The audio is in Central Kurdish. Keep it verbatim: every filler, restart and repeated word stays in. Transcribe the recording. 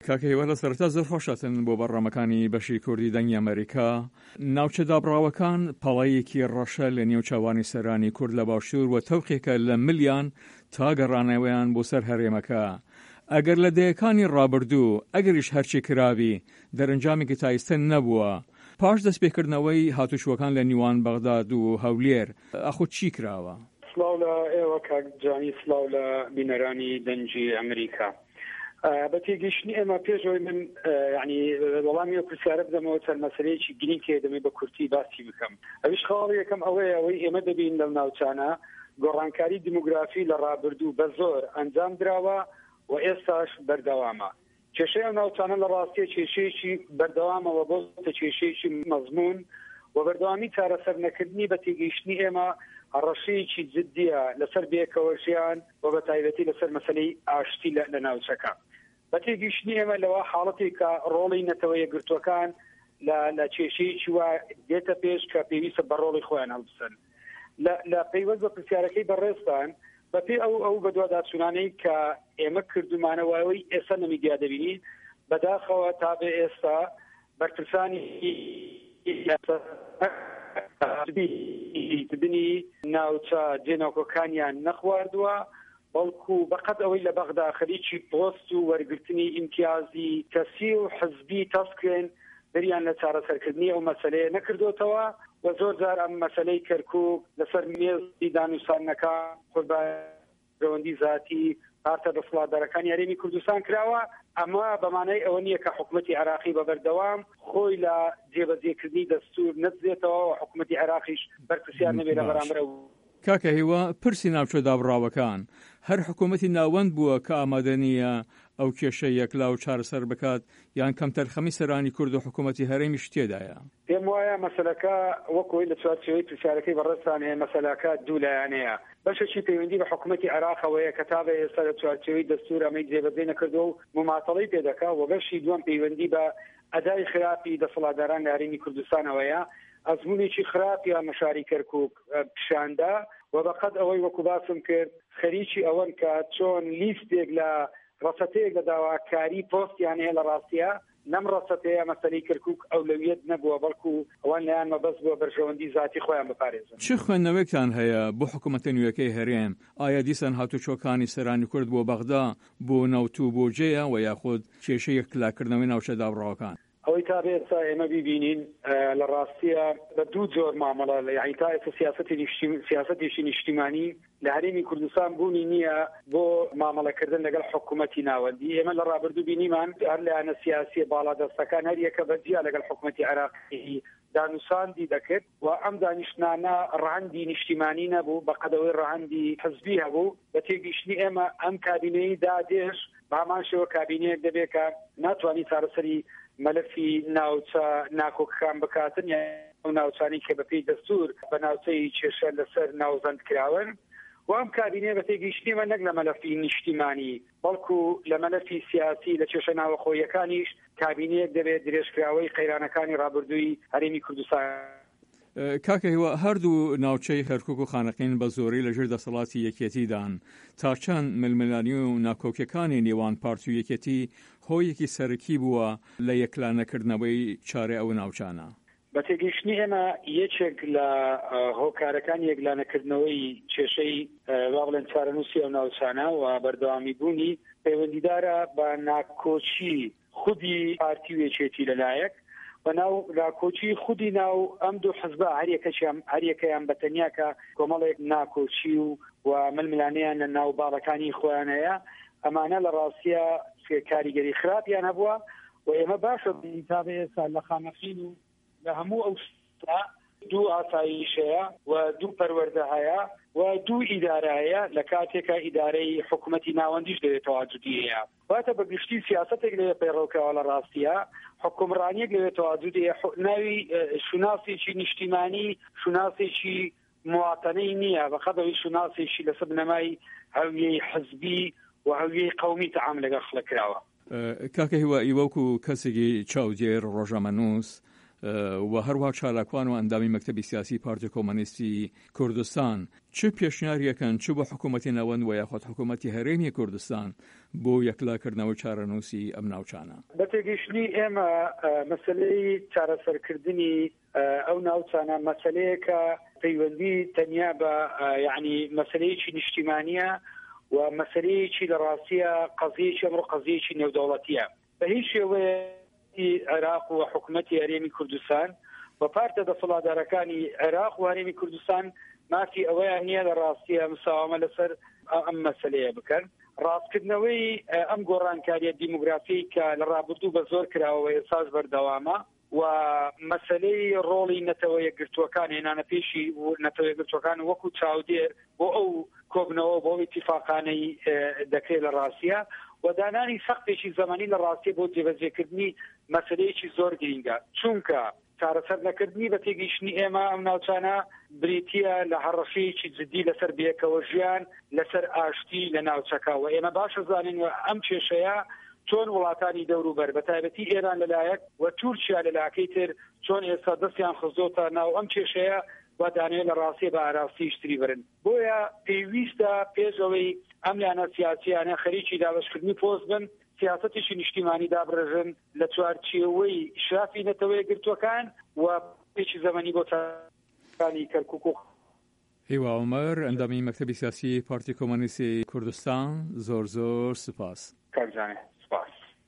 کاکە هیوا لە سەرەتا زۆر خۆشەتن بۆ بەڕامەکانی بەشی کوردی دەنگی ئەمریکا. ناوچە دابڕاوەکان پەڵەیەکی ڕەشە لە نێو چاوانی سەرانی کورد لە باشوور و تەوقێکە لە ملیان تا گەڕانەوەیان بۆ سەر هەرێمەکە. ئەگەر لە دەیەکانی ڕابردوو ئەگەریش هەرچی کراوی دەرەنجامێکی تایستە نەبووە، پاش دەستپێکردنەوەی هاتوچوەکان لە نیوان بەغداد و هەولێر ئەخۆ چی کراوە؟ سلااو لە ئێوە کاک جانی، سلااو لە بینەرانی دەنگی ئەمریکا. بە تێگەیشتنی ئێمە پێشەوەی من یعنی وەڵامی ئەو پرسیارە بدەمەوە چەند مەسەلەیەکی گرنگ کێ دەمێ بە کورتی باسی بکەم. ئەویش خاڵی یەکەم ئەوەیە ئەوەی ئێمە دەبین لەو ناوچانە گۆڕانکاری دیموگرافی لە ڕابردوو بە زۆر ئەنجام دراوە و ئێستاش بەردەوامە. کێشەی ئەو ناوچانە لە ڕاستیە کێشەیەکی بەردەوامەوە بۆ کێشەیەکی مەزمون و بەردەوامی چارەسەر نەکردنی بە تێگەیشتنی ئێمە ڕەشەیەکی جددیە لەسەر بێکەوەژیان و بە تایبەتی لەسەر مەسەلەی ئاشتی لە ناوچەکە. بە تێگەیشتنی ئێمە لەوە حاڵەتی کە ڕۆڵی نەتەوە یەکگرتووەکان لە کێشەیەکی وا دێتە پێش کە پێویستە بە ڕۆڵی خۆیان هەڵبسن. لە پەیوەست بە پرسیارەکەی بەڕێستان بەپێ ئەو ئەو بە دوواداچوونانەی کە ئێمە کردومانەوەی ئێستا نەمیدیا دەبینی بەداخەوە تا بێ ئێستا بەرپرسانی بنی ناوچە جێناوکۆکانیان نەخواردووە، بەڵکو بەقەت ئەوەی لە بەغدا خەریکی پۆست و وەرگرتنی ئیمتیازی کەسی و حزبی تەسکرێن بریان لە چارەسەرکردنی ئەو مەسەلەیە نەکردوتەوە و زۆر جار ئەم مەسەلەی کەرکووک لەسەر مێزی دانووسانەکە قوربانیەوەندی ذاتی پارتە دەسەڵاتدارەکان یاریمی کوردستان کراوە. ئەمە بەمانەی ئەوە نییە کە حکوومەتی عێراقی بەبەردەوام خۆی لە جێبەجێکردنی دەستور نەچێتەوە و حکوومەتی عێراقیش بەرپرسیار نەبێت لە بەرامبەر ئەو. کاکە هیوا پرسی ناوچە دابڕاوەکان هەر حکوومەتی ناوەند بووە کە ئامادە نییە ئەو کێشە یەکلا و چارەسەر بکات یان کەم تەرخەمی سەرانی کورد و حکوومەتی هەرێمیش تێدایە؟ پێم وایە مەسەلەکە وەکوی لە چوارچێوەی پرسیارەکەی بەڕێستان هەیە مەسەلەکە دوو لایەنەیە. بەشێکی پەیوەندی بە حکوومەتی عێراقەوەیە کە تا بە ئێستا لە چوارچێوەی دەستور ئەمەی جێبەجێ نەکردووە و مماتەڵەی پێدەکا و بەشی دووەم پەیوەندی بە ئەدای خراپی دەسەڵاتداران لە هەرێمی کوردستانەوەیە. ئەزمونێکی خراپیان مەشاری کەرکووک پیشاندا و بەقەت ئەوەی وەکو باسم کرد خەریکی ئەوەن کە چۆن لیستێک لە ڕەسەتەیەک لە داواکاری پۆستیان هەیە لە ڕاستیە لەم ڕەسەتەیە مەسەلەی کەرکووک ئەولەویەت نەبووە بەڵکو ئەوان لایەن مەبەست بووە بەرژەوەندی ذاتی خۆیان بپارێزن. چه خوێندنەوەیەکتان هەیە بۆ حکوومەتە نوێیەکەی هەرێم؟ ئایا دیسان هاتوچۆکانی سەرانی کورد بۆ بەغدا بۆ نەوتوو بۆ جێیە و یاخود کێشەیەک کلاکردنەوەی ناوچە دابڕاوەکان؟ ئەوەی تا بێستا ئێمە ببینین لە ڕاستیە بە دوو جۆر مامەڵە یعنی تا ئێستا سیاسەتێکی نیشتیمانی لە هەرێمی کوردستان بوونی نییە بۆ مامەڵەکردن لەگەڵ حکوومەتی ناوەندی. ئێمە لە ڕابردوو بینیمان هەر لایەنە سیاسی باڵادەستەکان هەر یەکە بەجیا لەگەڵ حکوومەتی عێراقی دانووساندی دەکرد و ئەم دانیشتانە ڕەهەندی نیشتیمانی نەبوو بەقەدەوەی ڕەهەندی حزبی هەبوو. بە تێگەیشتنی ئێمە ئەم کابینەی دادێش بەهەمان شێوە کابینەیەک دەبێت کە ناتوانێت چارەسەری مەلەفی ناوچە ناکۆکەکان بکاتن یا ناوچانی کە بەپێی دەستور بە ناوچەی کێشە لەسەر ناوزەند کراون و ئەم کابینەیە بە تێگەیشتنیمە نەک لە مەلەفی نیشتیمانی بەڵکو لە مەلەفی سیاسی لە کێشە ناوەخۆیەکانیش کابینەیەک دەبێت درێژکراوەی قەیرانەکانی ڕابردووی هەرێمی کوردستان. کاکە هیوا هەردوو ناوچەی کەرکووک و خانەقین بە زۆری لەژێر دەسەڵاتی یەکێتیدان تا چەند ململانی و ناکۆکیەکانی نێوان پارتی و یەکێتی هۆیەکی سەرەکی بووە لە یەکلانەکردنەوەی چارە ئەو ناوچانە. بە تێگەیشتنی ئێمە یەکێک لە هۆکارەکانی یەکلانەکردنەوەی کێشەی وا بڵێن چارەنووسی ئەو ناوچانە و بەردەوامی بوونی پەیوەندیدارە بە ناکۆچی خودی پارتی و یەکێتی لەلایەک و ناو ناکۆچی خودی ناو ئەم دوو حزبە هەریەکەیان هەریەکەیان بەتەنیا کە کۆمەڵێک ناکۆچی و و ململانەیان لە ناو باڵەکانی خۆیان هەیە. ئەمانە لە ڕاستیە کاریگەری خراپیان هەبووە و ئێمە باشە تا بە ئێستا لە خانەقین و لە هەموو ئەو دوو ئاسایش هەیە و دوو پەروەردە هەیە و دوو ئیدارە هەیە لە کاتێکە ئیدارەی حکوومەتی ناوەندیش دەوێت تەواجودی هەیە. واتە بە گشتی سیاسەتێک لەوێ پەیڕەوکەوە لە ڕاستیە حکومڕانیەک لەوێت تەواجودی هەیە. ناوی شوناسێکی نیشتیمانی شوناسێکی مواتەنەی نییە بەخەدەوەی شوناسێکی لەسەر بنەمای هەویەی حزبی و هەویەی قەومی تەعام لەگەڵ خەڵک کراوە. کاکە هیوا ئیوەکو کەسێکی چاودێر ڕۆژەمەنووس و هەروەها چالاکوان و ئەندامی مەکتەبی سیاسی پارتی کۆمۆنیستی کوردستان چ پێشنیاریەکەن چ بۆ حکوومەتی نەوەند و یاخود حکوومەتی هەرێمی کوردستان بۆ یەکلاکردنەوە چارەنووسی ئەم ناوچانە؟ بە تێگەیشتنی ئێمە مەسەلەی چارەسەرکردنی ئەو ناوچانە مەسەلەیەکە پەیوەندی تەنیا بە یعنی مەسەلەیەکی نیشتیمانیە و مەسەلەیەکی لە ڕاستیە قەزیەکی ئەمڕۆ قەزیەکی نێودەوڵەتیە بە هیچ شێوەیە عێراق و حکوومەتی هەرێمی کوردستان و پارتە دەسەڵاتدارەکانی عێراق و هەرێمی کوردستان مافی ئەوەیان نییە لە ڕاستیە مساوامە لەسەر ئەم مەسەلەیە بکەن. ڕاستکردنەوەی ئەم گۆڕانکاریە دیموگرافی کە لە ڕابردوو بە زۆر کراوە ئێساس بەردەوامە و مەسەلەی ڕۆڵی نەتەوە یەکگرتووەکان هێنانە پێشی و نەتەوە یەکگرتووەکان وەکو چاودێر بۆ ئەو کۆبنەوە بۆ ئیتیفاقانەی دەکرێت لە ڕاستیە و دانانی سەختێکی زەمانی لە ڕاستی بۆ جێبەجێکردنی مەسەلەیەکی زۆر گرینگە چونکە چارەسەر نەکردنی بە تێگەیشتنی ئێمە ئەم ناوچانە بریتە لە هەڕەشەیەکی جدی لەسەر بێکەوە ژیان لەسەر ئاشتی لە ناوچەکە و ئێمە باشە زانین و ئەم کێشەیە چۆن وڵاتانی دەوروبەر بە تایبەتی ئێران لەلایەک و تورکیا لەلاکەی تر چۆن ئێستا دەستیان خزۆتە ناو ئەم کێشەیە و دانێ لە ڕاستی بە ئاراستی شتری برن بۆیە پێویستە پێشەوەی ئەم لایەنە سیاسیانە خەریکی دابەشکردنی پۆست بن سیاسەتێکی نیشتیمانی دابڕژن لە چوارچێوەی شافی نەتەوە یەکگرتووەکان و پێچی زەمەنی بۆ تانی کەرکووک و هیوا عومەر ئەندامی مەکتەبی سیاسی پارتی کۆمۆنیستی کوردستان زۆر زۆر سپاس. کاکجانێ سپاس.